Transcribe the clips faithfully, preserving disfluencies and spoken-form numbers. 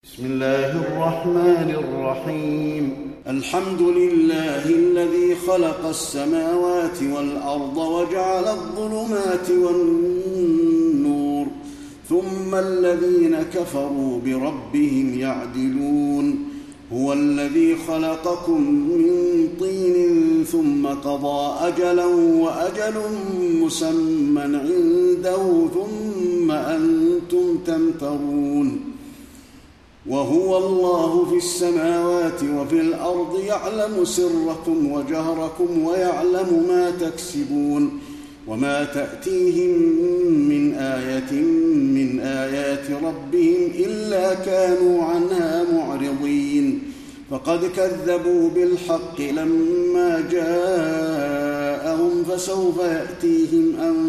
بسم الله الرحمن الرحيم. الحمد لله الذي خلق السماوات والأرض وجعل الظلمات والنور ثم الذين كفروا بربهم يعدلون. هو الذي خلقكم من طين ثم قضى أجلا وأجل مسمى عنده ثم أنتم تمترون. وهو الله في السماوات وفي الأرض يعلم سركم وجهركم ويعلم ما تكسبون. وما تأتيهم من آية من آيات ربهم إلا كانوا عنها معرضين. فقد كذبوا بالحق لما جاءهم فسوف يأتيهم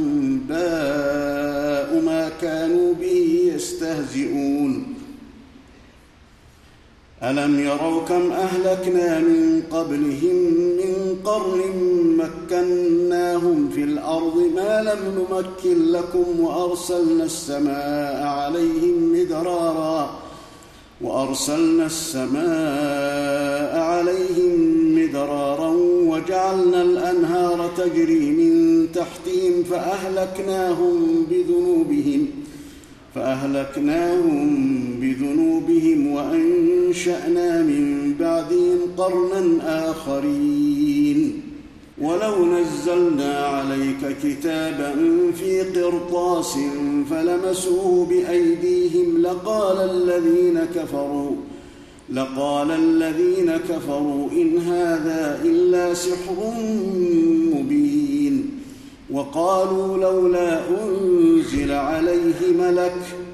أنباء ما كانوا به يستهزئون. ألم يروا كم أهلكنا من قبلهم من قرن مكناهم في الأرض ما لم نمكن لكم وأرسلنا السماء عليهم مدرارا وأرسلنا السماء عليهم مدرارا وجعلنا الأنهار تجري من تحتهم فأهلكناهم بذنوبهم فأهلكناهم بذنوبهم وأنشأنا من بعدهم قرنا آخرين. ولو نزلنا عليك كتابا في قرطاس فلمسوه بأيديهم لقال الذين كفروا لقال الذين كفروا إن هذا إلا سحر مبين. وقالوا لولا أنزل عليه ملك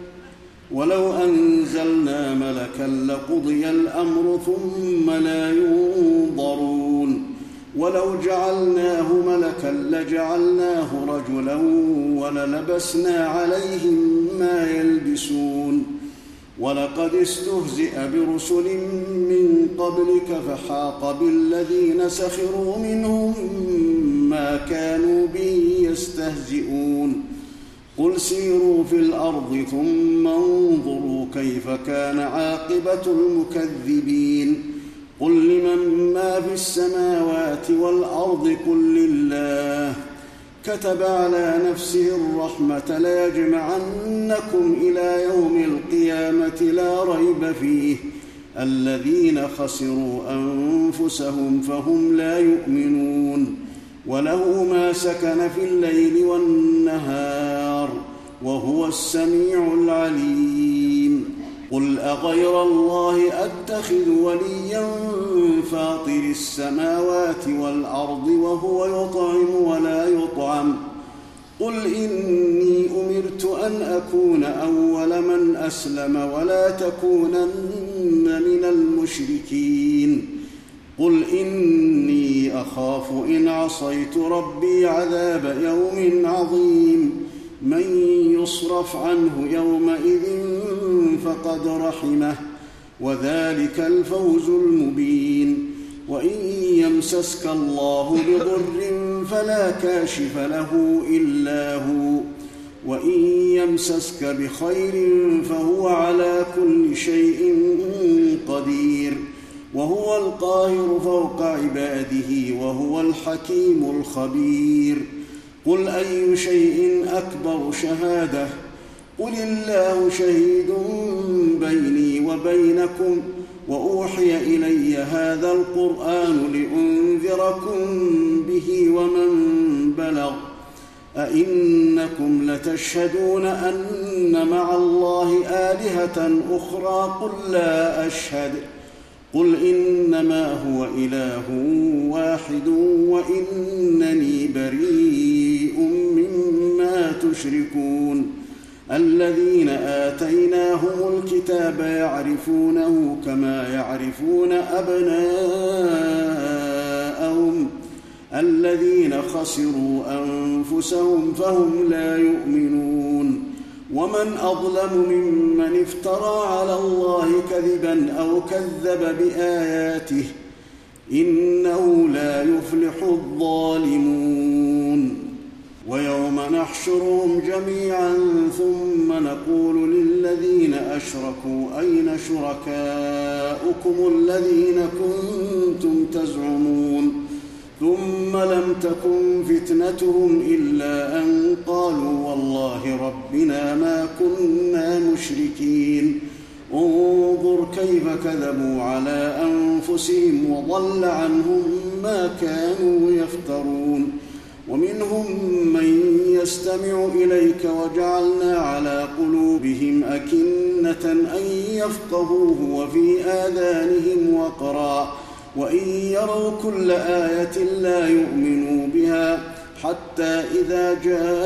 ولو أنزلنا ملكا لقضي الأمر ثم لا ينظرون. ولو جعلناه ملكا لجعلناه رجلا وللبسنا عليهم ما يلبسون. ولقد استهزئ برسل من قبلك فحاق بالذين سخروا منهم ما كانوا به يستهزئون. قل سيروا في الأرض ثم انظروا كيف كان عاقبة المكذبين. قل لمن ما في السماوات والأرض قل لله كتب على نفسه الرحمة ليجمعنكم إلى يوم القيامة لا ريب فيه الذين خسروا أنفسهم فهم لا يؤمنون. وله ما سكن في الليل والنهار وهو السميع العليم. قل أغير الله أتخذ وليا فاطر السماوات والأرض وهو يطعم ولا يطعم. قل إني أمرت أن أكون أول من أسلم ولا تكونن من المشركين. قل إني أخاف إن عصيت ربي عذاب يوم عظيم. من يصرف عنه يومئذ فقد رحمه وذلك الفوز المبين. وإن يمسسك الله بضر فلا كاشف له إلا هو وإن يمسسك بخير فهو على كل شيء قدير وهو القاهر فوق عباده وهو الحكيم الخبير. قل أي شيء أكبر شهادة قل الله شهيد بيني وبينكم وأوحي إلي هذا القرآن لأنذركم به ومن بلغ. أئنكم لتشهدون أن مع الله آلهة أخرى قل لا أشهد قل إنما هو إله واحد وإنني بريء مما تشركون. الذين آتيناهم الكتاب يعرفونه كما يعرفون أبناءهم الذين خسروا أنفسهم فهم لا يؤمنون. ومن أظلم ممن افترى على الله كذبا أو كذب بآياته إنه لا يفلح الظالمون. ويوم نحشرهم جميعا ثم نقول للذين أشركوا أين شركاؤكم الذين كنتم تزعمون ثم لم تكن فتنتهم إلا أن قالوا والله ربنا ما كنا مشركين انظر كيف كذبوا على أنفسهم وضل عنهم ما كانوا يفترون ومنهم من يستمع إليك وجعلنا على قلوبهم أكنة أن يفقهوه وفي آذانهم وقرا وإن يروا كل آية لا يؤمنوا بها حتى إذا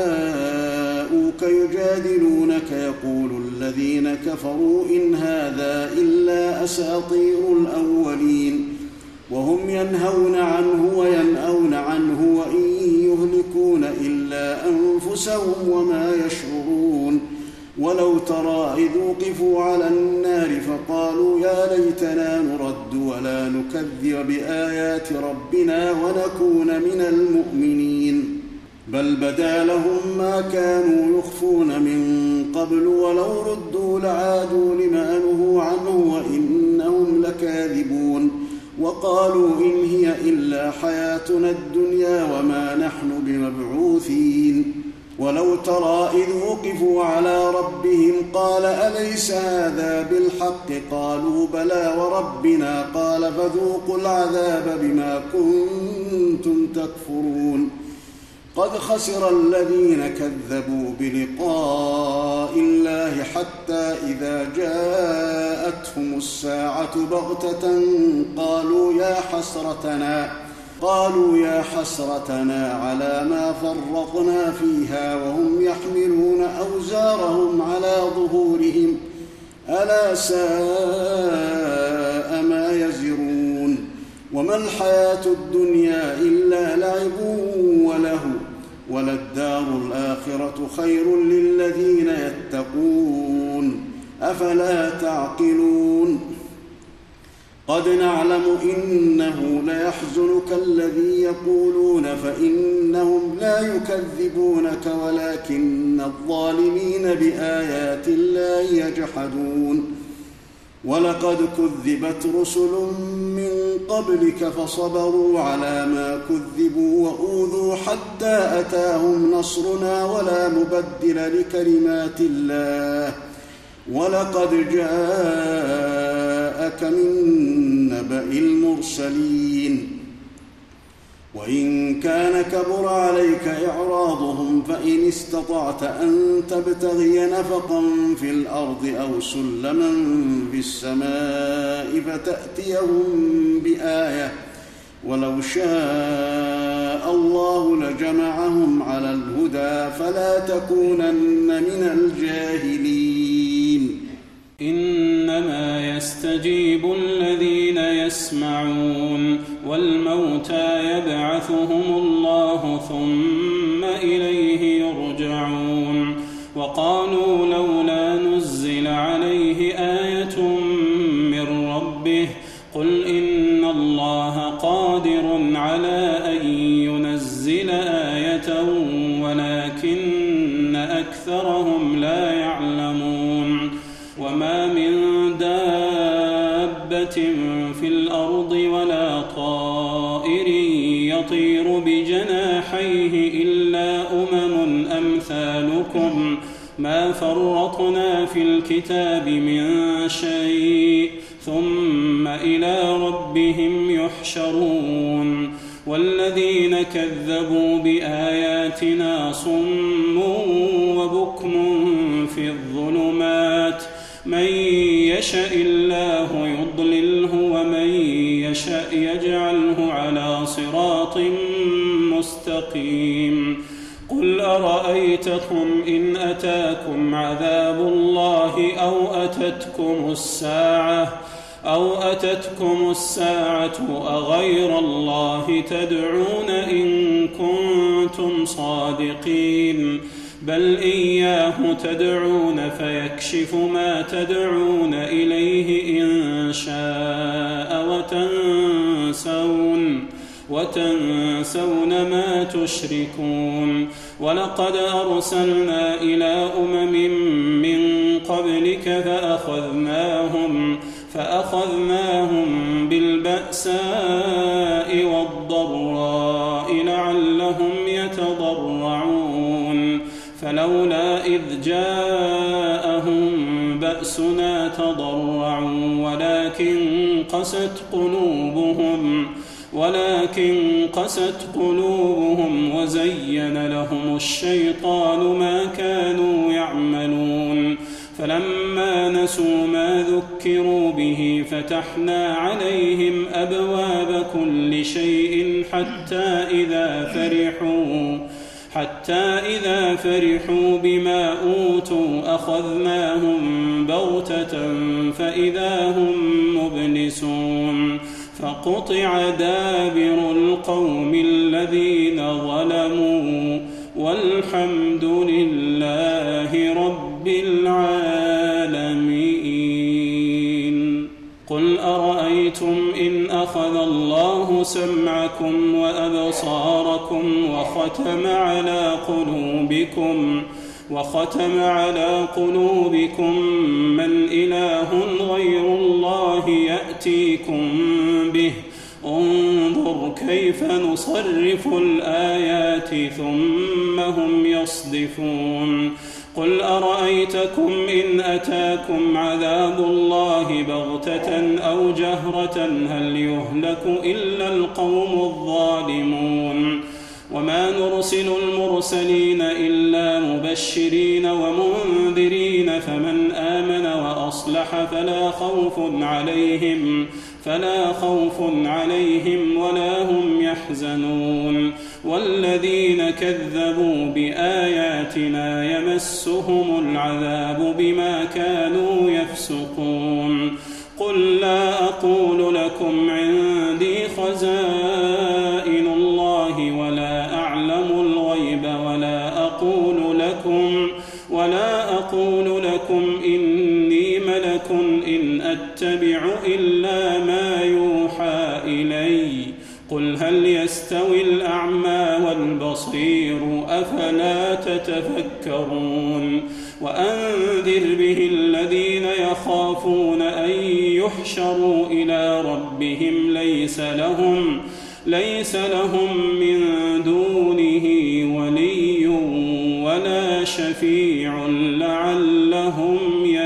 جاءوك يجادلونك يقول الذين كفروا إن هذا إلا أساطير الأولين وهم ينهون عنه وينأون عنه وإن يهلكون إلا أنفسهم وما يشعرون ولو ترى إذ وقفوا على النار فقالوا يا ليتنا نرد ولا نكذب بآيات ربنا ونكون من المؤمنين بل بدا لهم ما كانوا يخفون من قبل ولو ردوا لعادوا لما نهوا عنه وإنهم لكاذبون وقالوا إن هي إلا حياتنا الدنيا وما نحن بمبعوثين ولو ترى إذ وقفوا على ربهم قال أليس هذا بالحق قالوا بلى وربنا قال فذوقوا العذاب بما كنتم تكفرون قد خسر الذين كذبوا بلقاء الله حتى إذا جاءتهم الساعة بغتة قالوا يا حسرتنا قالوا يا حسرتنا على ما فرطنا فيها وهم يحملون أوزارهم على ظهورهم ألا ساء ما يزرون وما الحياة الدنيا إلا لعب وله وللدار الآخرة خير للذين يتقون أفلا تعقلون قد نعلم إنه ليحزنك الذي يقولون فإنهم لا يكذبونك ولكن الظالمين بآيات الله يجحدون ولقد كذبت رسل من قبلك فصبروا على ما كذبوا وأوذوا حتى أتاهم نصرنا ولا مبدل لكلمات الله ولقد جاءك من نبأ المرسلين وإن كان كبر عليك إعراضهم فإن استطعت أن تبتغي نفقا في الأرض أو سلما في السماء فتأتيهم بآية ولو شاء الله لجمعهم على الهدى فلا تكونن من الجاهلين إنما يستجيب الذين يسمعون والموتى يبعثهم الله ثم إليه يرجعون وقالوا لولا نزل عليه آية من ربه قل إن الله قادر على أن ينزل آية ولكن أكثرهم لا يعلمون وما من دابة في الأرض ولا طائر يطير بجناحيه إلا أمم أمثالكم ما فرطنا في الكتاب من شيء ثم إلى ربهم يحشرون والذين كذبوا بآياتنا صم وبكم في الظلمات من يشاء الله يضلله ومن يشاء يجعله على صراط مستقيم قل أرأيتكم إن أتاكم عذاب الله أو أتتكم الساعة أو أتتكم الساعة أغير الله تدعون إن كنتم صادقين بل إياه تدعون فيكشف ما تدعون إليه إن شاء وتنسون وتنسون ما تشركون ولقد أرسلنا إلى أمم من قبلك فأخذناهم فأخذناهم بالبأساء والضراء لعلهم يتضرعون فلولا إذ جاءهم بأسنا تضرعوا ولكن قست قلوبهم ولكن قست قلوبهم وزين لهم الشيطان ما كانوا يعملون فلما نسوا ما ذكروا به فتحنا عليهم أبواب كل شيء حتى إذا فرحوا حتى إذا فرحوا بما أوتوا أخذناهم بغتة فإذا هم مبلسون فقطع دابر القوم الذين ظلموا والحمد لله رب العالمين. قل أرأيتم إن أخذ الله سمعكم وأبصاركم وختم على قلوبكم وختم على قلوبكم من إله غير الله يأتيكم به انظر كيف نصرف الآيات ثم هم يصدفون. قل أرأيتكم إن أتاكم عذاب الله بغتة أو جهرة هل يهلك إلا القوم الظالمون وما نرسل المرسلين إلا مبشرين ومنذرين فمن آمن وأصلح فلا خوف عليهم فلا خوف عليهم ولا هم يحزنون والذين كذبوا بآياتنا يمسهم العذاب بما كانوا يفسقون. قل لا أقول لكم عندي خزائن الله ولا أعلم الغيب ولا أقول لكم ولا أقول لكم إني ملك إن أتبع إلا ما يوحى إلي قل هل يستوي الأعمى والبصير أفلا تتفكرون. وأنذر به الذين يخافون أن يحشروا إلى ربهم ليس لهم ليس لهم من دونه ولي ولا شفيع لعلهم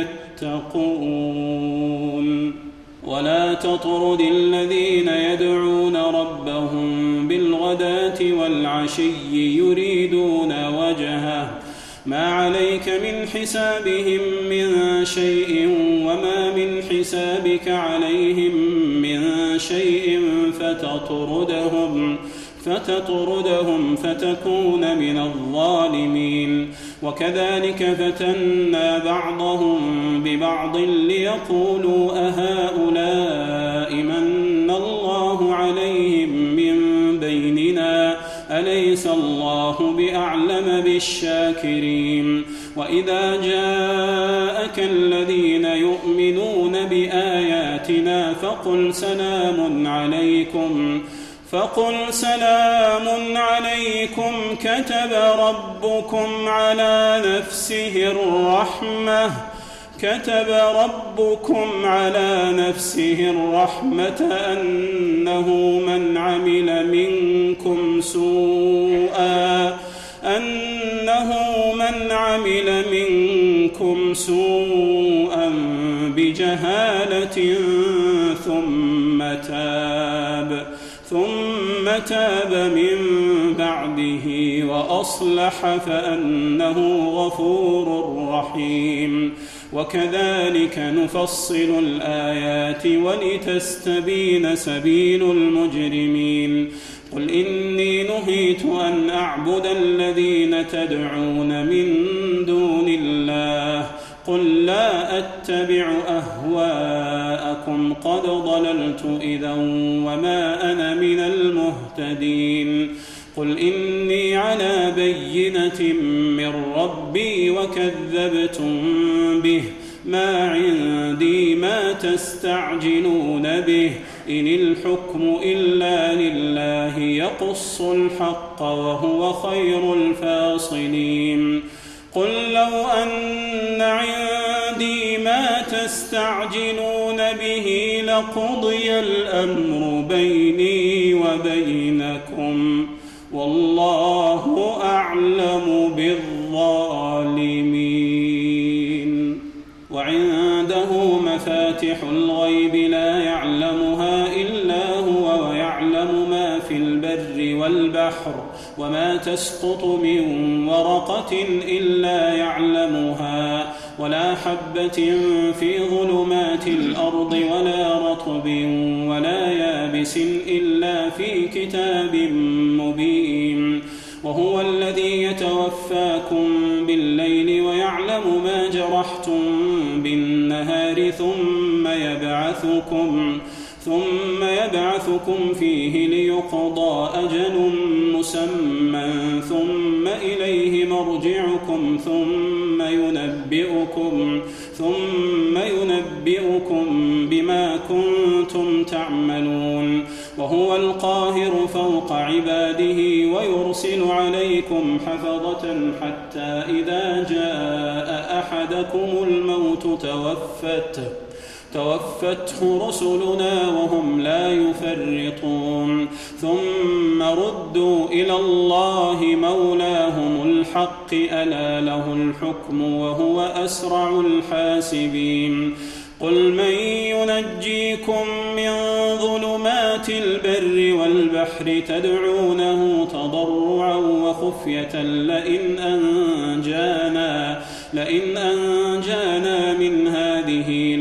يتقون. ولا تطرد الذين يدعون ربهم بالغداة والعشي يريدون وجهه ما عليك من حسابهم من شيء وما من حسابك عليهم من شيء فتطردهم فتطردهم فتكون من الظالمين. وكذلك فتنا بعضهم ببعض ليقولوا أهؤلاء من الله عليهم من بيننا أليس الله بأعلم بالشاكرين. وإذا جاءك الذين يؤمنون بآياتنا فقل سلام عليكم فقل سلام عليكم كتب ربكم على نفسه الرحمة كتب ربكم على نفسه الرحمة أنه من عمل منكم سوءا أنه من عمل منكم سوءا بجهالة ثم تاب ثم تاب من بعده وأصلح فأنه غفور رحيم. وكذلك نفصل الآيات ولتستبين سبيل المجرمين. قل إني نهيت أن أعبد الذين تدعون من دون الله قل لا أتبع أهواءكم قد ضللت إذا وما أنا من المهتدين. قل إني على بينة من ربي وكذبتم به ما عندي ما تستعجلون به إن الحكم إلا لله يقص الحق وهو خير الفاصلين قل لو أن عندي ما تستعجلون به لقضي الأمر بيني وبينكم والله أعلم بالظالمين وعنده مفاتح الغيب لا يعلمها إلا هو ويعلم ما في البر والبحر وما تسقط من ورقة إلا يعلمها ولا حبة في ظلمات الأرض ولا رطب ولا يابس إلا في كتاب مبين وهو الذي يتوفاكم بالليل ويعلم ما جرحتم بالنهار ثم يبعثكم ثم يبعثكم فيه ليقضى أجل مسمى ثم إليه مرجعكم ثم ينبئكم ثم ينبئكم بما كنتم تعملون وهو القاهر فوق عباده ويرسل عليكم حفظة حتى إذا جاء أحدكم الموت توفته توفته رسلنا وهم لا يفرطون ثم ردوا إلى الله مولاهم الحق ألا له الحكم وهو أسرع الحاسبين قل من ينجيكم من ظلمات البر والبحر تدعونه تضرعا وخفية لئن أنجانا لئن أنجانا من هذه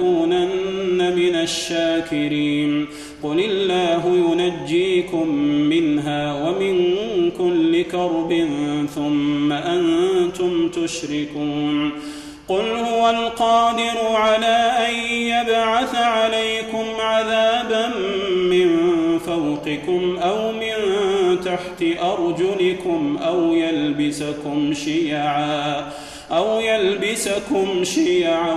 لنكونن من الشاكرين قل الله ينجيكم منها ومن كل كرب ثم أنتم تشركون قل هو القادر على أن يبعث عليكم عذابا من فوقكم أو من تحت أرجلكم أو يلبسكم شيعا أو يلبسكم شيعا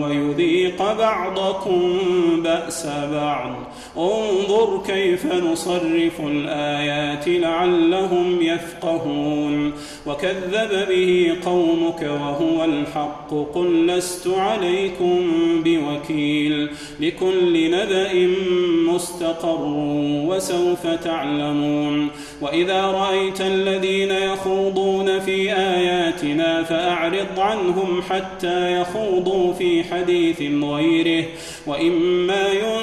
ويذيق بعضكم بأس بعض انظر كيف نصرف الآيات لعلهم يفقهون وكذب به قومك وهو الحق قل لست عليكم بوكيل لكل نبأ مستقر وسوف تعلمون وإذا رأيت الذين يخوضون في آياتنا فأعرض عنهم حتى يخوضوا في حديث غيره وإما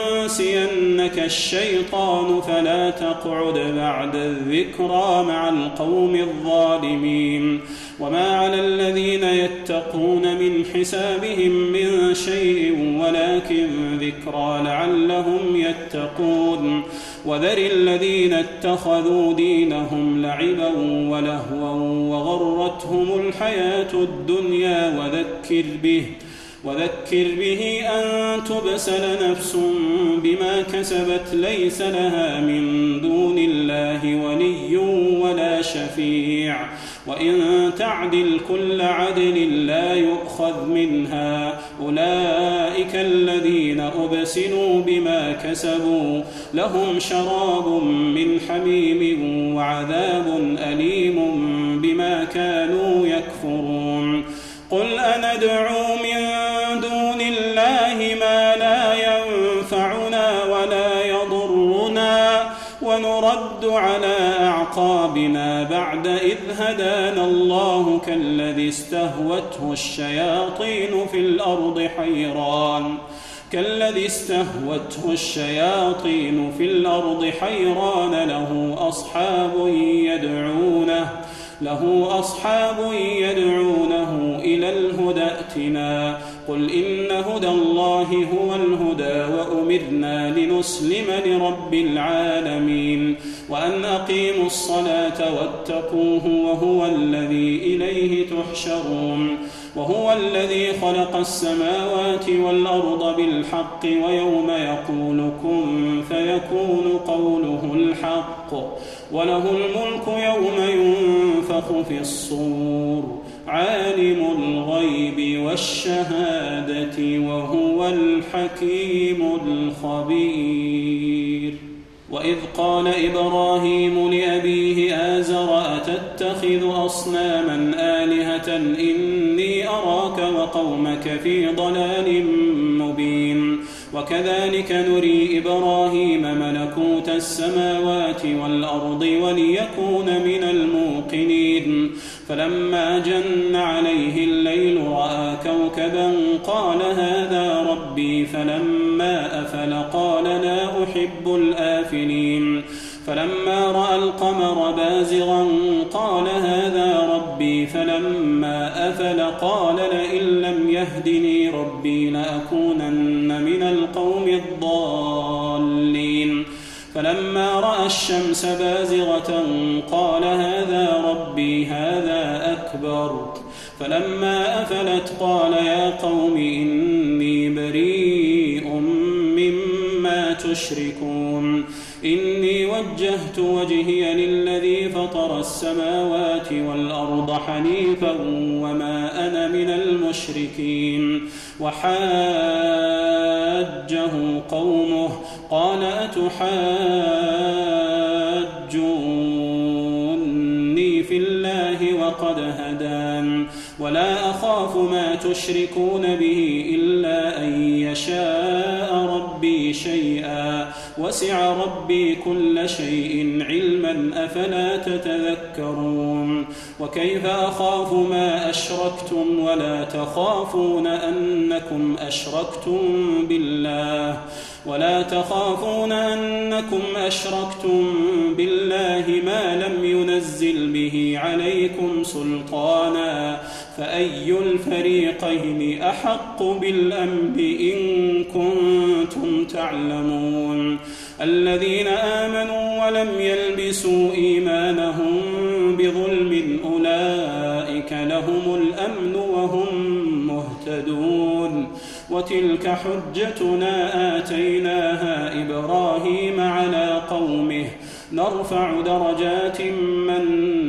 ينسينك الشيطان فلا تقعد بعد الذكرى مع القوم الظالمين وما على الذين يتقون من حسابهم من شيء ولكن ذكرى لعلهم يتقون وذر الذين اتخذوا دينهم لعبا ولهوا وغرتهم الحياة الدنيا وذكر به وذكر به أن تبسل نفس بما كسبت ليس لها من دون الله ولي ولا شفيع وإن تعدل كل عدل لا يؤخذ منها أولئك الذين أبسلوا بما كسبوا لهم شراب من حميم وعذاب أليم بما كانوا يكفرون قل أندعو من دون الله ما لا ينفعنا ولا يضرنا ونرد على أعقابنا بعد إذ هدانا الله كالذي استهوته الشياطين في الأرض حيران كالذي استهوته الشياطين في الأرض حيران له أصحاب يدعونه له أصحاب يدعونه إلى الهدى ائتنا قل إن هدى الله هو الهدى وأمرنا لنسلم لرب العالمين وأن أقيموا الصلاة واتقوه وهو الذي إليه تحشرون وهو الذي خلق السماوات والأرض بالحق ويوم يقول كن فيكون قوله الحق وله الملك يوم ينفخ في الصور عالم الغيب والشهادة وهو الحكيم الخبير. وإذ قال إبراهيم لأبيه آزر أتتخذ أصناما آلهة إني أراك وقومك في ضلال مبين. وكذلك نري إبراهيم ملكوت السماوات والأرض وليكون من الموقنين. فلما جن عليه الليل رأى كوكبا قال هذا ربي فلما أفل قال لا أحب الآفلين. فلما رأى القمر بازغا قال هذا ربي فلما أفل قال لئن لم يهدني ربي لأكونن من القوم الضالين. فلما رأى الشمس بازغة قال هذا ربي هذا أكبر. فلما أفلت قال يا قوم إني بريء مما تشركون إني وجهت وجهي للذي فطر السماوات والأرض حنيفا وما أنا من المشركين. وحاجه قومه قال أتحاجوني في الله وقد هدان ولا أخاف ما تشركون به إلا أن يشاء ربي شيئا وسع ربي كل شيء علما أفلا تتذكرون. وكيف أخاف ما أشركتم ولا تخافون أنكم أشركتم بالله ولا تخافون أنكم أشركتم بالله ما لم ينزل به عليكم سلطانا فأي الفريقين أحق بالأمن إن كنتم تعلمون. الذين آمنوا ولم يلبسوا إيمانهم بظلم أولئك لهم الأمن وهم مهتدون. وتلك حجتنا آتيناها إبراهيم على قومه نرفع درجات من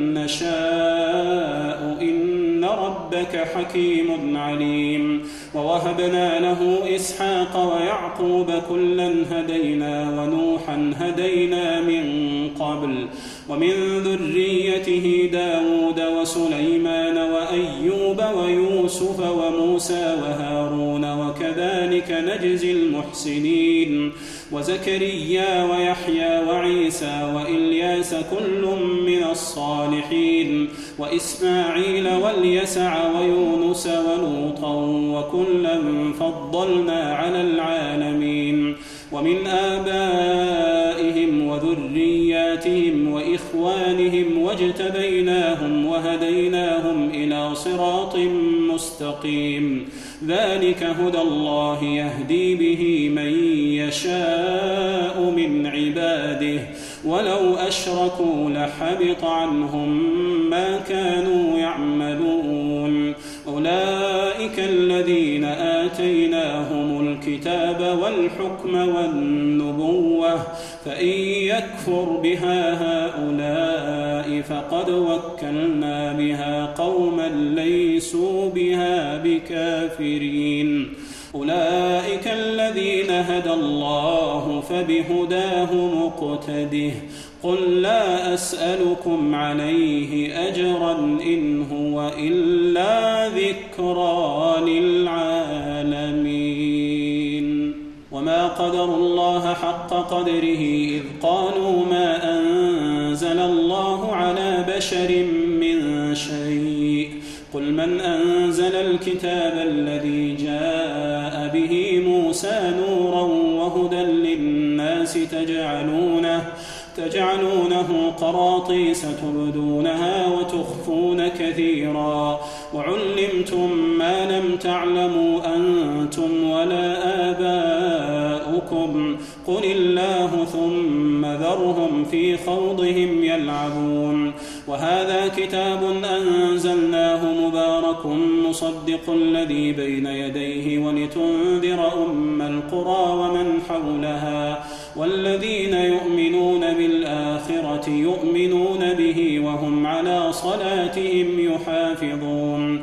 نشاء إن ربك حكيم عليم. ووهبنا له إسحاق ويعقوب كلا هدينا ونوحا هدينا من قبل ومن ذريته داود وسليمان وأيوب ويوسف وموسى وهارون وكذلك نجزي المحسنين. وزكريا ويحيى وعيسى وإلياس كل من الصالحين وإسماعيل واليسع ويونس ولوطا وكلا فضلنا على العالمين. ومن آبائهم وذرياتهم وإخوانهم واجتبيناهم وهديناهم إلى صراط مستقيم. ذلك هدى الله يهدي به من يشاء من عباده ولو أشركوا لحبط عنهم ما كانوا يعملون. أولئك الذين آتيناهم الكتاب والحكم والنبوة فإن يكفر بها هؤلاء فقد وكلنا بها قوما ليسوا بها بكافرين. أولئك الذين هدى الله فبهداه مقتده. قل لا أسألكم عليه أجرا إن هو إلا ذكرى للعالمين. وما قدروا الله حق قدره إذ قالوا ما أنزل الله على بشر من شيء. قل من أنزل الكتاب الذي جاء به موسى نورا وهدى للناس تجعلونه تجعلونه قراطيس تبدونها وتخفون كثيرا وعلمتم ما لم تعلموا أنتم ولا آباؤكم قل الله ثم ذرهم في خوضهم يلعبون. وهذا كتاب أنزلناه مبارك مصدق الذي بين يديه ولتنذر أم القرى ومن حولها والذين يؤمنون بالآخرة يؤمنون به وهم على صلاتهم يحافظون.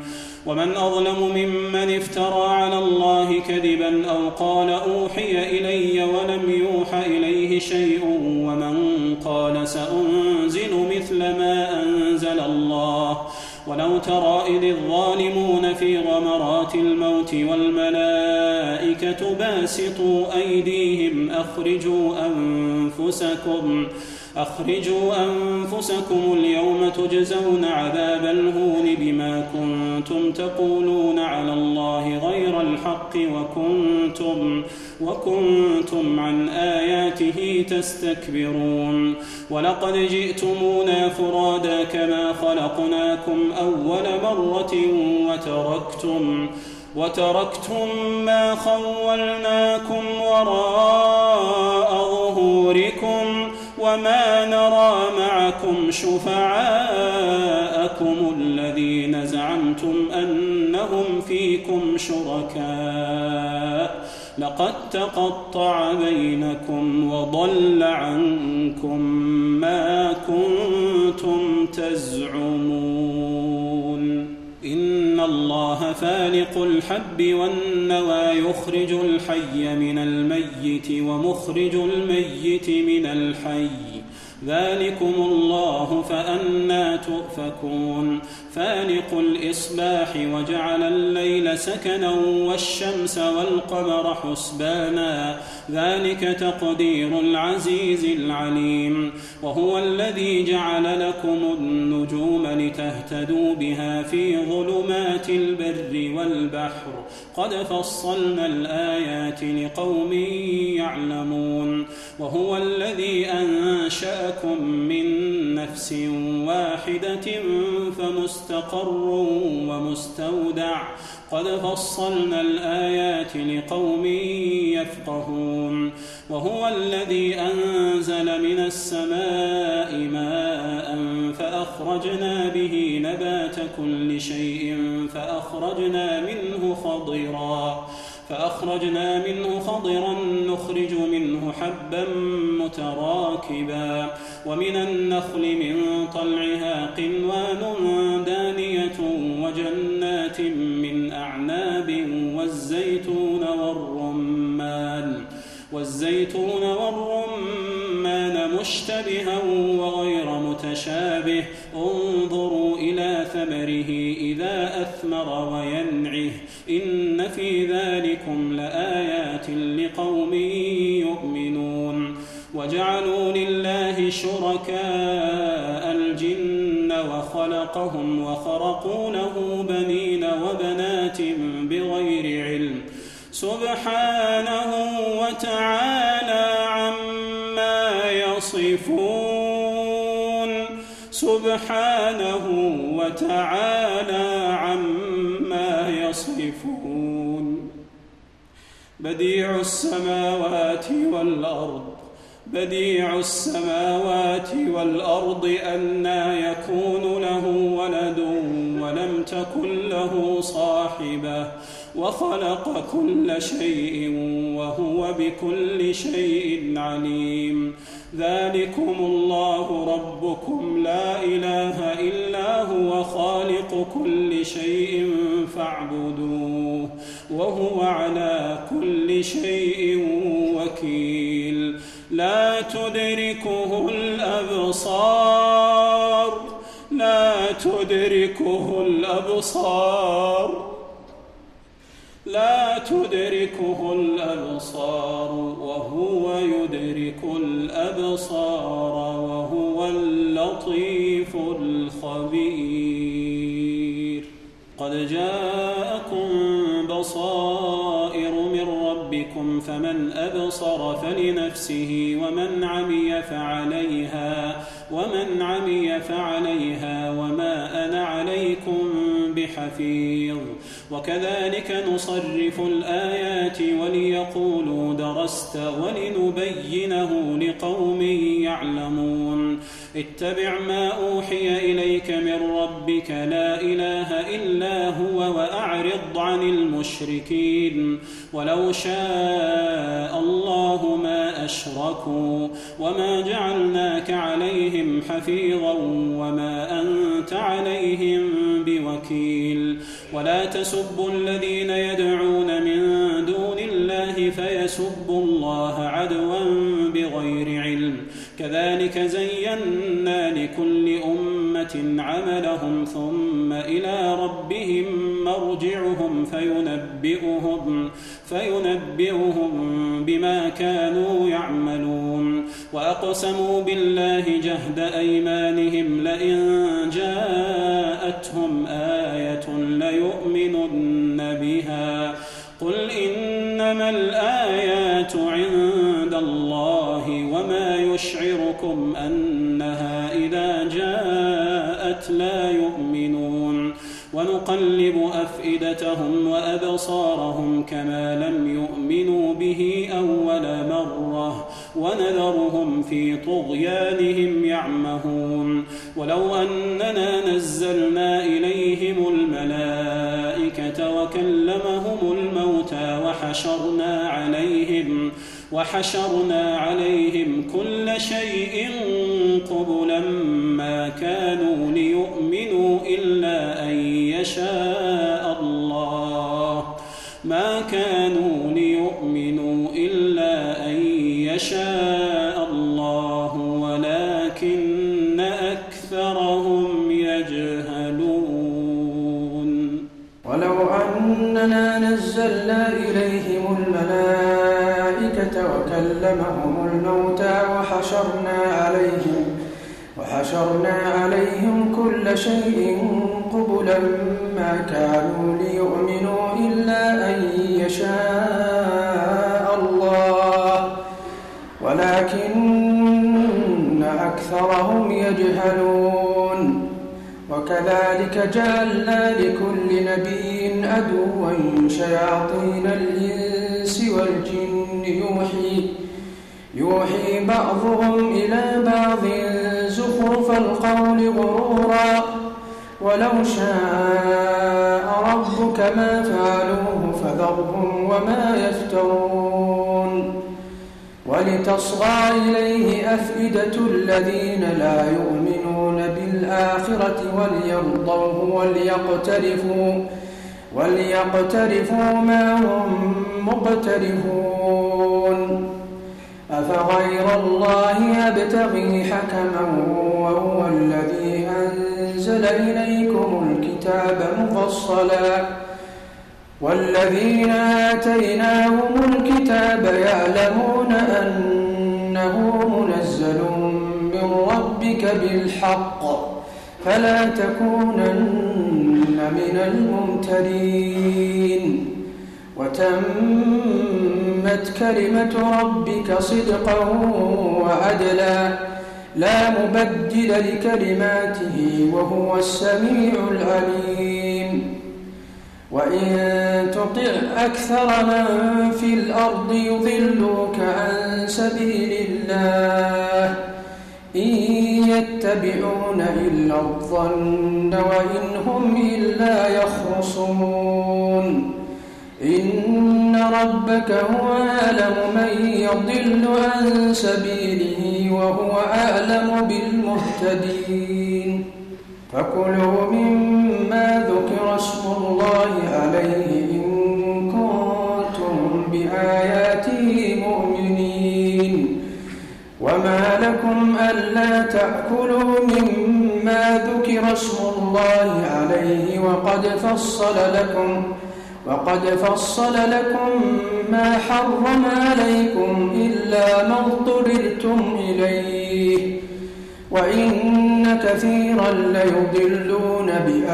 ومن أظلم ممن افترى على الله كذبا أو قال أوحي إلي ولم يوح إليه شيء ومن قال سأنزل مثل ما أنزل الله ولو ترى إذ الظالمون في غمرات الموت والملائكة باسطوا أيديهم أخرجوا أنفسكم أخرجوا أنفسكم اليوم تجزون عذاب الهون بما كنتم تقولون على الله غير الحق وكنتم, وكنتم عن آياته تستكبرون ولقد جئتمونا فرادا كما خلقناكم أول مرة وتركتم وتركتم ما خولناكم وراء ظهوركم وما نرى معكم شفعاءكم الذين زعمتم أنهم فيكم شركاء لقد تقطع بينكم وضل عنكم ما كنتم تزعمون إن الله فالق الحب والنوى يخرج الحي من الميت ومخرج الميت من الحي ذلكم الله فأنى تؤفكون فالق الإصباح وجعل الليل سكنا والشمس والقمر حسبانا ذلك تقدير العزيز العليم وهو الذي جعل لكم النجوم لتهتدوا بها في ظلمات البر والبحر قد فصلنا الآيات لقوم يعلمون وهو الذي أنشأكم من نفس واحدة فمستقر ومستودع قد فصلنا الآيات لقوم يفقهون وهو الذي أنزل من السماء ماء فأخرجنا به نبات كل شيء فأخرجنا منه خضرا فأخرجنا منه خضرا نخرج منه حبا متراكبا ومن النخل من طلعها قنوان دانية وجنات من أعناب والزيتون والرمان والزيتون والرمان مشتبها وغير متشابه انظروا إلى ثمره إذا أثمر وينعه إن في ذلكم لآيات لقوم يؤمنون وجعلوا لله شركاء الجن وخلقهم وخرقوا له بنين وبنات بغير علم سبحانه وتعالى عما يصفون سبحانه وتعالى عما يصفون بديع السماوات والأرض بديع السماوات والأرض أنى يكون له ولد ولم تكن له صاحبة وخلق كل شيء وهو بكل شيء عليم ذلكم الله ربكم لا إله إلا هو خالق كل شيء فاعبدوه وهو على كل شيء وكيل لا تدركه الأبصار لا تدركه الأبصار لا تدركه الأبصار وهو يدرك الأبصار وهو اللطيف الخبير قد جاءكم بصائر من ربكم فمن أبصر فلنفسه ومن عمي فعليها ومن عمي فعليها وما أنا عليكم بحفيظ وكذلك نصرف الآيات وليقولوا درست ولنبينه لقوم يعلمون اتبع ما أوحي إليك من ربك لا إله إلا هو وأعرض عن المشركين ولو شاء الله ما أشركوا وما جعلناك عليهم حفيظا وما أنت عليهم بوكيل ولا تسبوا الذين يدعون من دون الله فيسبوا الله عدوا بغير علم كذلك زينا لكل أمة عملهم ثم إلى ربهم مرجعهم فينبئهم, فينبئهم بما كانوا يعملون وأقسموا بالله جهد أيمانهم لئن جاءتهم آية ليؤمنن بها قل إنما الآيات عند الله وما يشعركم أنها إذا جاءت لا يؤمنون ونقلب أفئدتهم وأبصارهم كما لم يؤمنوا به أول مرة ونذرهم في طغيانهم يعمهون ولو أننا نزلنا إليهم الملائكة وكلمهم الموتى وحشرنا عليهم وحشرنا عليهم كل شيء قبلا ما كانوا ليؤمنوا إلا أن يشاء الله ما كانوا ليؤمنوا إلا أن يشاء الله ولكن أكثرهم يجهلون ولو أننا نزلنا إليهم الملائكة وكلمهم الموتى وحشرنا عليهم وحشرنا عليهم كل شيء قبلا ما كانوا ليؤمنوا إلا أن يشاء الله ولكن أكثرهم يجهلون وكذلك جعلنا لكل نبي عدوا شياطين الإنس والجن يوحي, يوحي بعضهم إلى بعض زخرف القول غرورا ولو شاء ربك ما فعلوه فذرهم وما يفترون ولتصغى إليه أفئدة الذين لا يؤمنون بالآخرة وليرضوه وليقترفوا, وليقترفوا ما هم مقترفون أفغير الله يبتغي حكما وهو الذي أنزل إليكم الكتاب مفصلا والذين آتيناهم الكتاب يعلمون أنه منزل من ربك بالحق فلا تكونن من الممترين وتمت كلمة ربك صدقا وعدلا لا مبدل لكلماته وهو السميع العليم وإن تطع أكثر من في الأرض يضلوك عن سبيل الله إن يتبعون إلا الظن وإن هم إلا يخرصون إن ربك هو أعلم من يضل عن سبيله وهو أعلم بالمهتدين فكلوا مما ذكر اسم الله عليه إن كنتم بآياته مؤمنين وما لكم ألا تأكلوا مما ذكر اسم الله عليه وقد فصل لكم وقد فصل لكم ما حرم عليكم إلا ما اضطررتم إليه وإن كثيرا ليضلون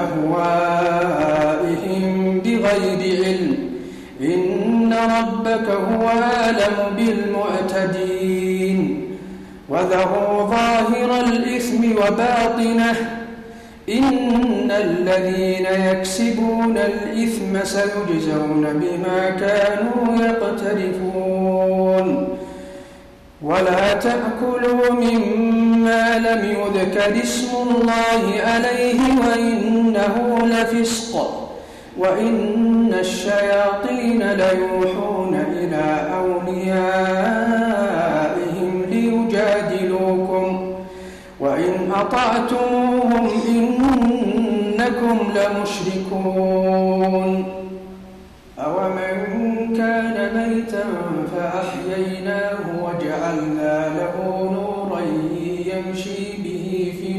بأهوائهم بغير علم إن ربك هو أعلم بالمعتدين وذروا ظاهر الإثم وباطنه إن الذين يكسبون الإثم سيجزون بما كانوا يقترفون ولا تأكلوا مما لم يذكر اسم الله عليه وإنه لفسق وإن الشياطين ليوحون إلى أوليائهم ليجادلوكم وإن أطعتموهم إنكم لمشركون هديناه وجعلنا له نورا يمشي به في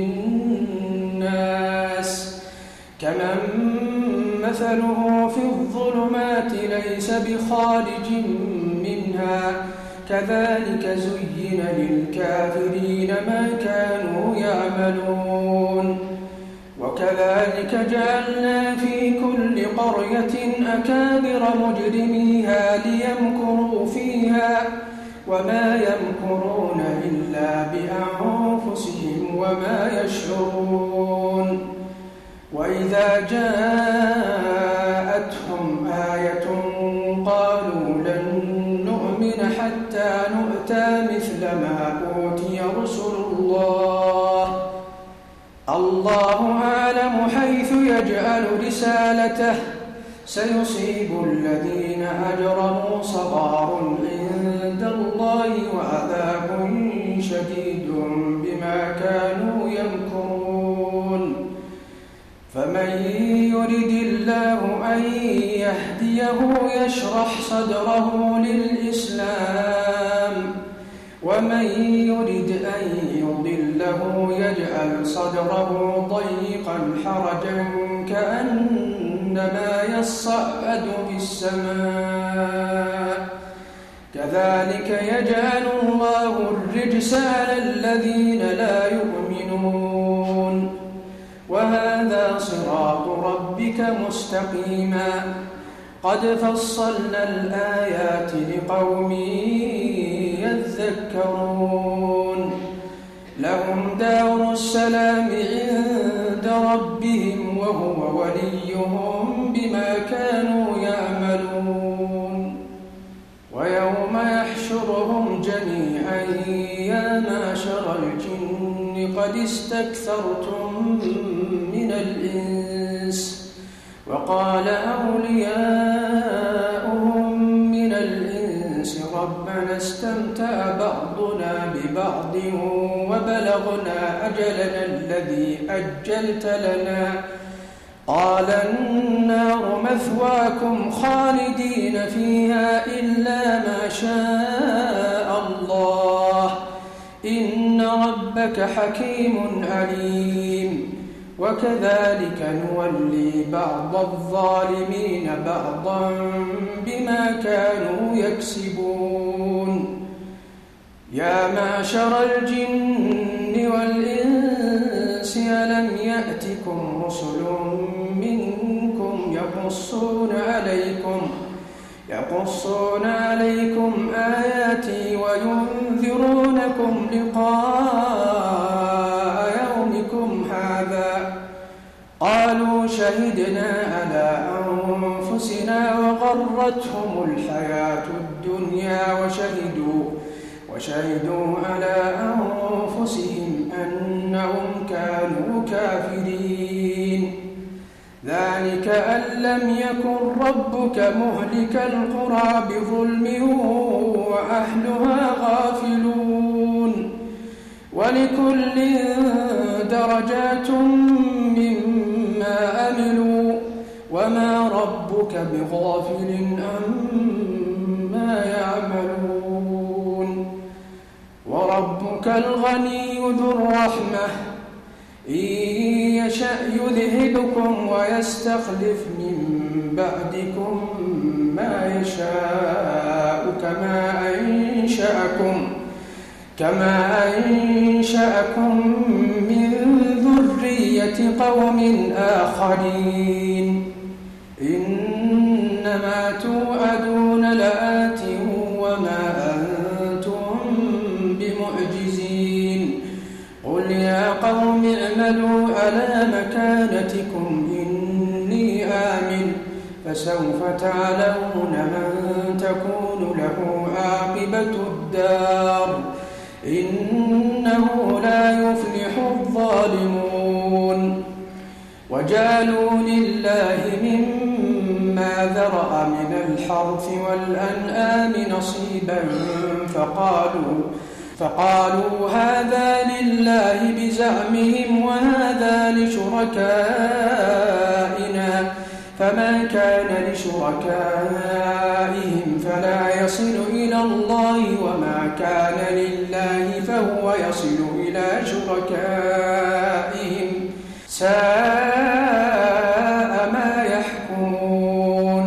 الناس كمن مثله في الظلمات ليس بخارج منها كذلك زين للكافرين ما كانوا يعملون وكذلك جعلنا في كل قرية أكابر مجرميها ليمكروا فيها وما يمكرون إلا بأنفسهم وما يشعرون وإذا جاءتهم آية قالوا لن نؤمن حتى نؤتى مثل ما أوتي رسل الله الله أعلم حيث يجعل رسالته سيصيب الذين أجرموا صغار عند الله وعذاب شديد بما كانوا يمكرون فمن يرد الله أن يهديه يشرح صدره للإسلام ومن يرد أن يضله يجعل صدره ضيقا حرجا كأنما يصعد في السماء كذلك يجعل الله الرجس على الذين لا يؤمنون وهذا صراط ربك مستقيما قد فصلنا الآيات لقوم يذكرون لهم دار السلام عند ربهم وهو وليهم بما كانوا يعملون ويوم يحشرهم جميعا يا معشر الجن قد استكثرتم من الإنس وقال أولياؤهم من الإنس ربنا استمتع بعضنا ببعض وبلغنا أجلنا الذي أجلت لنا قال النار مثواكم خالدين فيها إلا ما شاء الله إن ربك حكيم عليم وكذلك نولي بعض الظالمين بعضا بما كانوا يكسبون يا معشر الجن والإنس ألم يأتكم رسل منكم يقصون عليكم يقصون عليكم آياتي وينذرونكم لقاء يومكم هذا قالوا شهدنا على أنفسنا وغرتهم الحياة الدنيا وشهدوا وشهدوا على أنفسهم أنهم كانوا كافرين ذلك أن لم يكن ربك مهلك القرى بظلم وأهلها غافلون ولكل درجات مما عملوا وما ربك بغافل عما يعملون وربك الغني ذو الرحمة إن يشأ يذهبكم ويستخلف من بعدكم ما يشاء كما أنشأكم كما أنشأكم من ذرية قوم آخرين إنما توعدون لآت وما أنتم بمعجزين قل يا قوم اعملوا على مكانتكم إني آمن فسوف تعلمون من تكون له عاقبة الدار إنه لا يفلح الظالمون وجعلوا لله مما ذرأ من الحرث والأنعام نصيبا فقالوا فقالوا هذا لله بزعمهم وهذا لشركائنا فما كان لشركائهم فلا يصل إلى الله وما كان لله فهو يصل إلى شركائهم ساء ما يحكمون.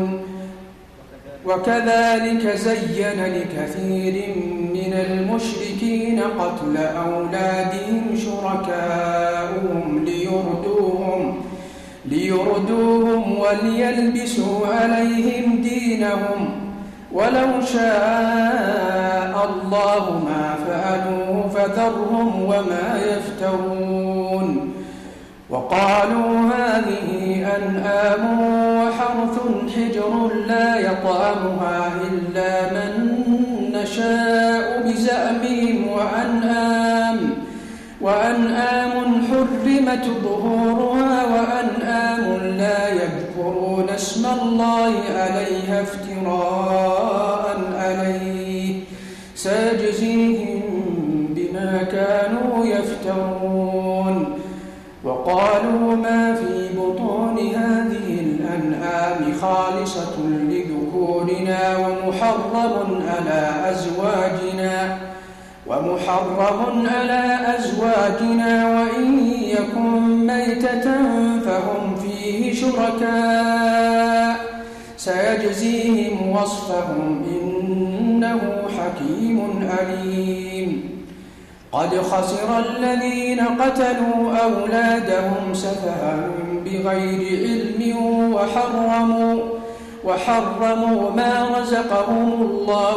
وكذلك زين لكثير من المشركين قتل أولادهم شركاؤهم ليردوهم ليردوهم وليلبسوا عليهم دينهم ولو شاء الله ما فعلوه فذرهم وما يفترون. وقالوا هذه أنعام وحرث حجر لا يطعمها إلا من نشاء بزعمهم وأنعام وأنعام حرمت ظهورها وأنعام لا يذكرون اسم الله عليها افتراء عليه سيجزيهم بما كانوا يفترون. وقالوا ما في بطون هذه الأنعام خالصة لذكورنا ومحرم على أزواجنا ومحرم على أزواجنا وإن يكن ميتة فهم فيه شركاء سيجزيهم وصفهم إنه حكيم عليم. قد خسر الذين قتلوا أولادهم سفها بغير علم وحرموا وحرموا ما رزقهم الله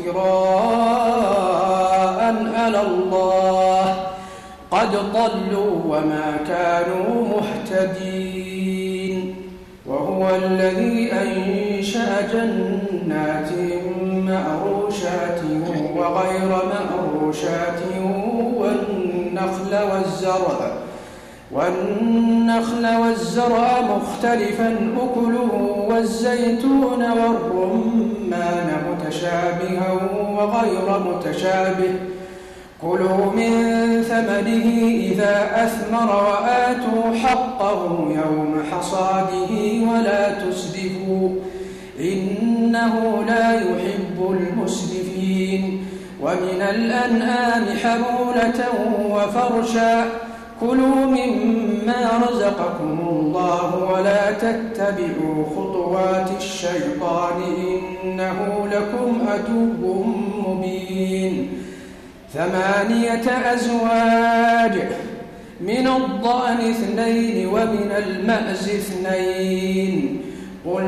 افتراء على الله قد ضلوا وما كانوا مهتدين. وهو الذي أنشأ جنات معروشات وغير معروشات والنخل والزرع والنخل والزرع مختلفا أكله والزيتون والرمان متشابها وغير متشابه كلوا من ثمره إذا أثمر وآتوا حقه يوم حصاده ولا تسرفوا إنه لا يحب المسرفين. ومن الأنعام حمولة وفرشا كلوا مما رزقكم الله ولا تتبعوا خطوات الشيطان إنه لكم عدو مبين. ثمانية أزواج من الضأن اثنين ومن المأز اثنين قل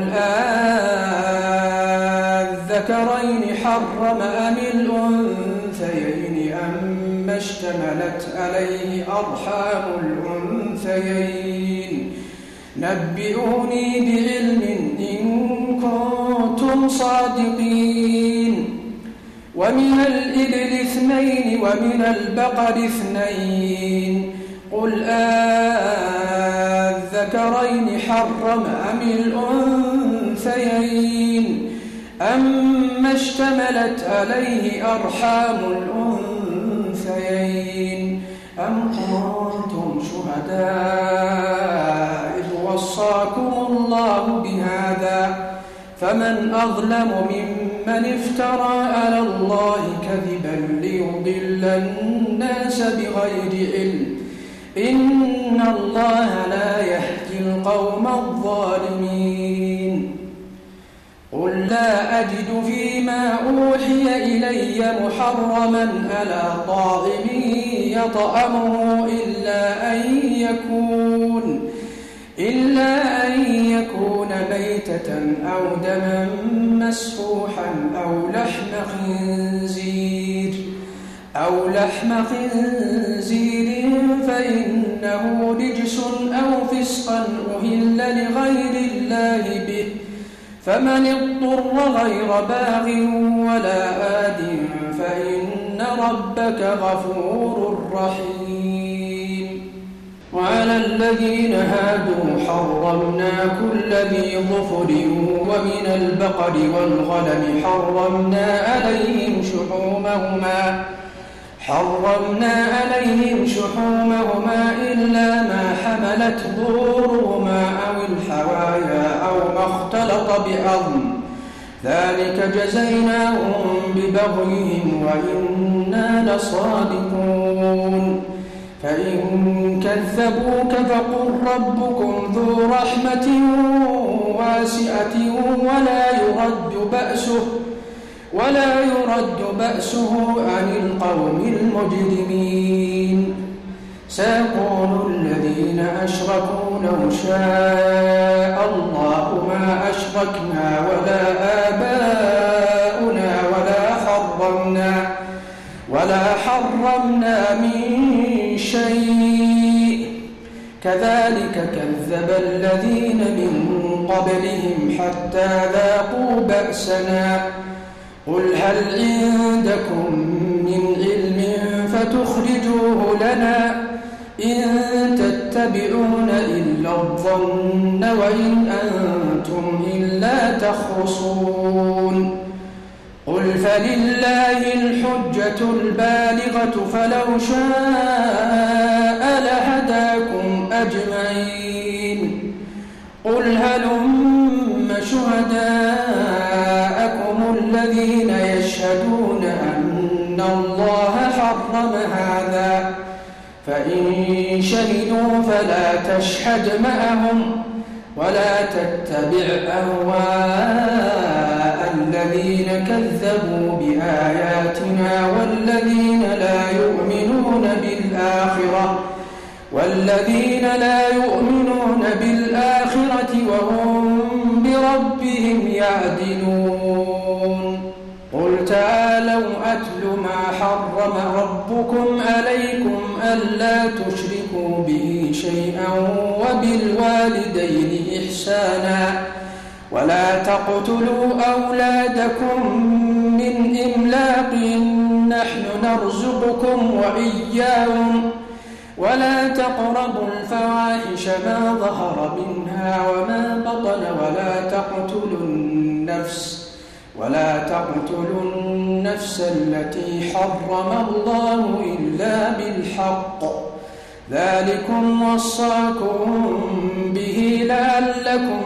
أذكرين حرم أم الأنثيين أما اشتملت عليه أرحام الأنثيين نبئوني بعلم إن كنتم صادقين. ومن الإبل اثنين ومن البقر اثنين قل أذكرين حرم أم الأنثيين أما اشتملت عليه أرحام الأنثيين أم كنتم شهداء إذ وصاكم الله بهذا فمن أظلم ممن افترى على الله كذبا ليضل الناس بغير علم إن الله لا يهدي القوم الظالمين. قل لا أجد فيما أوحي إلي محرما على طاعم يطعمه إلا أن يكون إلا أن يكون ميتة أو دما مسفوحا أو لحم خنزير أو لحم خنزير فإنه رجس أو فسقا أهل لغير الله به فمن اضطر غير باغ ولا آد فإن ربك غفور رحيم. وعلى الذين هادوا حرمنا كل ذي ظفر ومن البقر والغنم حرمنا عليهم شحومهما حرمنا عليهم شحومهما إلا ما حملت ظهورهما أو الحوايا أو ما اختلط بأظم ذلك جزيناهم ببغيهم وإنا لصادقون فإن كذبوك فقل ربكم ذو رحمة واسعة ولا يرد بأسه ولا يرد بأسه عن القوم المجرمين سيقول الذين أشركوا لو شاء الله ما أشركنا ولا آباؤنا ولا حرمنا ولا حرمنا من شيء كذلك كذب الذين من قبلهم حتى ذاقوا بأسنا قل هل عندكم من علم فتخرجوه لنا إن تتبعون إلا الظن وإن أنتم إلا تخرصون قل فلله الحجة البالغة فلو شاء لهداكم أجمعين قل هلم شهداءكم الذين يشهدون أن الله حرم هذا فإن شهدوا فلا تشهد معهم ولا تتبع أهواء الذين كذبوا بآياتنا والذين لا يؤمنون بالآخرة والذين لا يؤمنون بالآخرة وهم بربهم يعدلون قل تعالوا أتل ما حرم ربكم عليكم ألا تشركوا به شيئا وبالوالدين إحسانا ولا تقتلوا أولادكم من إملاق نحن نرزقكم وإياهم ولا تقربوا الفواحش ما ظهر منها وما بطن ولا تقتلوا النفس ولا تقتلوا النفس التي حرم الله إلا بالحق ذلكم وصاكم به لعلكم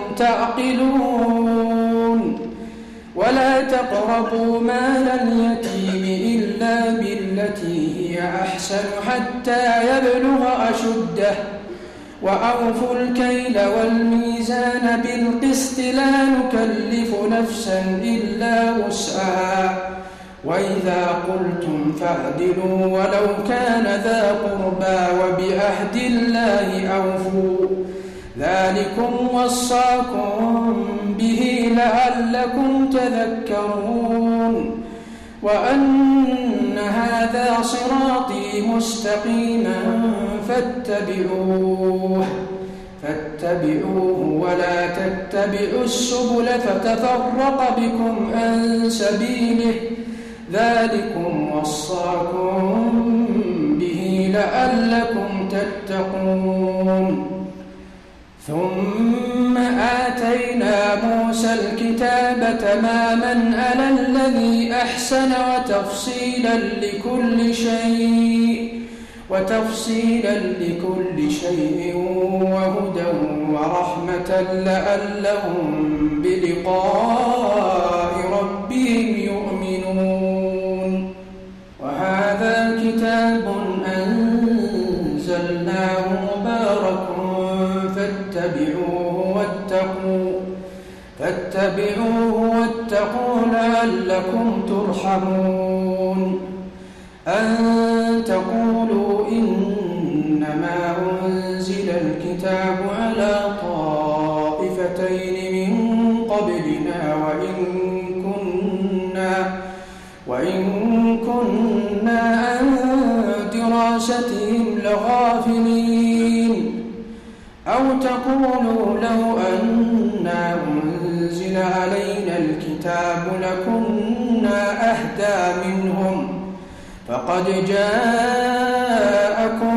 تعقلون ولا تقربوا مال اليتيم إلا بالتي هي أحسن حتى يبلغ أشده وأوفوا الكيل والميزان بالقسط لا نكلف نفسا إلا وسعها وإذا قلتم فاعدلوا ولو كان ذا قربى وبعهد الله أوفوا ذلكم وصاكم به لعلكم تذكرون وأن هذا صراطي مستقيما فاتبعوه فاتبعوه ولا تتبعوا السبل فتفرق بكم عن سبيله ذلكم وصاكم به لعلكم تتقون ثم آتينا موسى الكتاب تماما على الذي أحسن وتفصيلا لكل شيء وتفصيلا لكل شيء وهدى ورحمة لعلهم بلقاء ربهم يؤمنون وهذا كتاب أنزلناه مبارك فاتبعوه واتقوا فاتبعوه واتقوا لعلكم ترحمون أن تقولوا إنما أنزل الكتاب على طائفتين من قبلنا وإن كنا وإن كنا عن دراستهم لغافلين أو تقولوا لو أنا أنزل علينا الكتاب لكنا أهدى منهم فقد جاءكم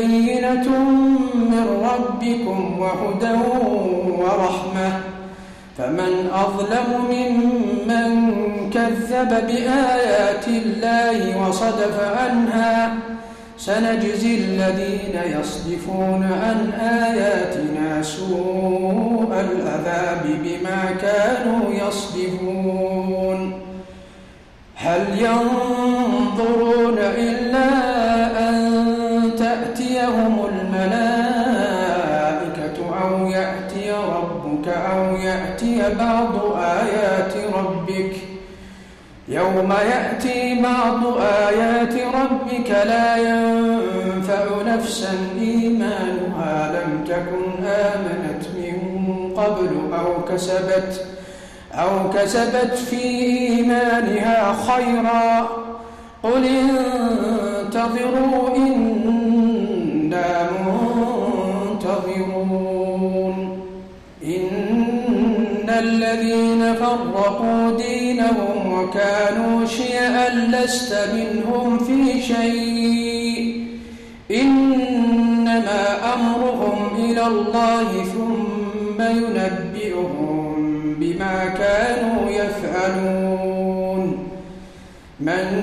بينة من ربكم وهدى ورحمة فمن أظلم ممن كذب بآيات الله وصدف عنها سنجزي الذين يصدفون عن آياتنا سوء العذاب بما كانوا يصدفون هل ينظرون إلا أن تأتيهم الملائكة أو يأتي ربك أو يأتي بعض آيات ربك يوم يأتي بعض آيات ربك لا ينفع نفسا إيمانها لم تكن آمنت من قبل أو كسبت أو كسبت في إيمانها خيرا قل انتظروا إنا منتظرون إن الذين فرقوا دينهم وكانوا شيعا لست منهم في شيء إنما أمرهم إلى الله ثم ينبئهم بما كانوا يفعلون من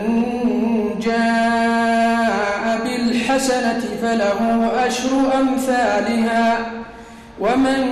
جاء بالحسنة فله أشر أمثالها ومن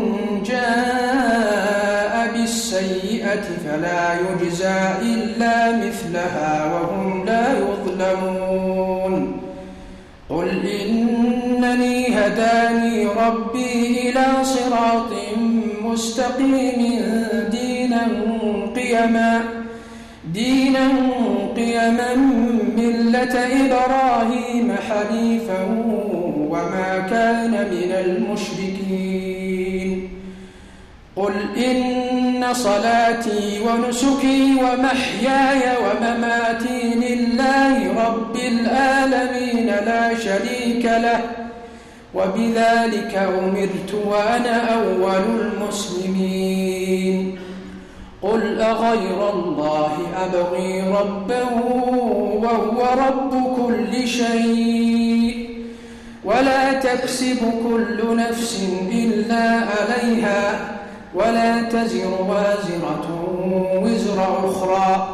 جاء بالسيئة فلا يجزى إلا مثلها وهم لا يظلمون قل إنني هداني ربي إلى صراط مستقيم دينا قيما دينا قيما ملة إبراهيم حنيفا وما كان من المشركين قل إن صلاتي ونسكي ومحياي ومماتي لله رب العالمين لا شريك له وبذلك أمرت وأنا أول المسلمين قل أغير الله أبغي ربا وهو رب كل شيء ولا تكسب كل نفس إلا عليها ولا تزر وازرة وزر أخرى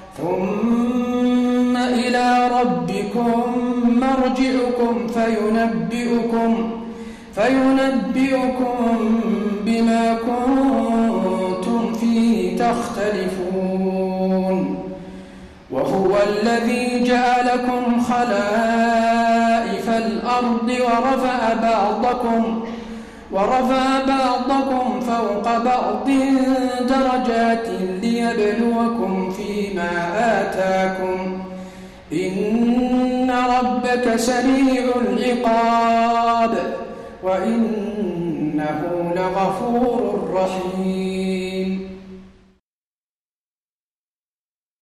ثم إلى ربكم مرجعكم فينبئكم فينبئكم بما كنتم فيه تختلفون وهو الذي جعلكم خلائف الأرض ورفع بعضكم ورفع بعضكم فوق بعض درجات ليبلوكم فيما آتاكم إن ربك سريع العقاب وإنه لغفور رحيم